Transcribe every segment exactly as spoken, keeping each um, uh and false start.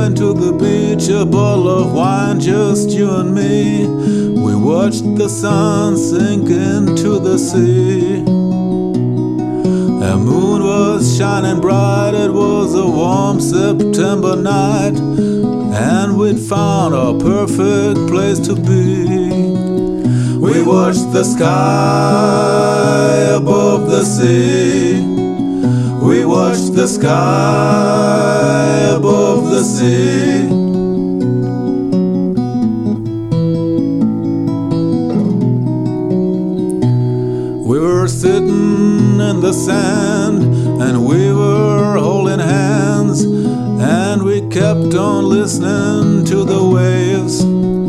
went to the beach, a bottle of wine, just you and me. We watched the sun sink into the sea. The moon was shining bright, it was a warm September night, and we'd found our perfect place to be. We watched the sky above the sea. We watched the sky above the sea. We were sitting in the sand, and we were holding hands, and we kept on listening to the waves.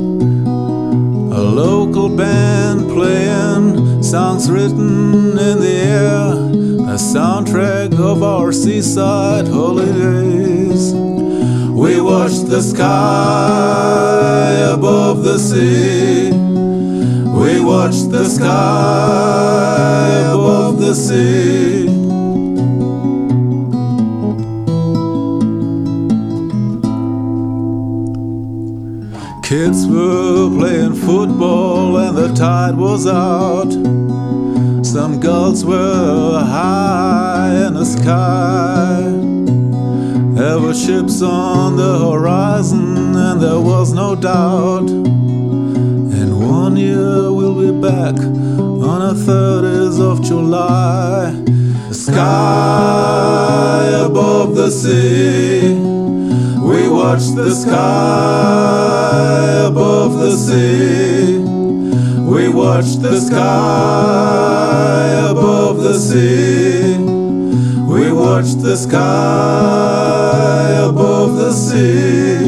A local band playing songs written in the air, a soundtrack of our seaside holidays. We watched the sky above the sea. We watched the sky above the sea. Kids were playing football and the tide was out. Some gulls were high in the sky. There were ships on the horizon, and there was no doubt, in one year we'll be back on the thirtieth of July. The sky above the sea. We watched the sky above the sea. We watched the sky above the sea. We watched the sky above the sea.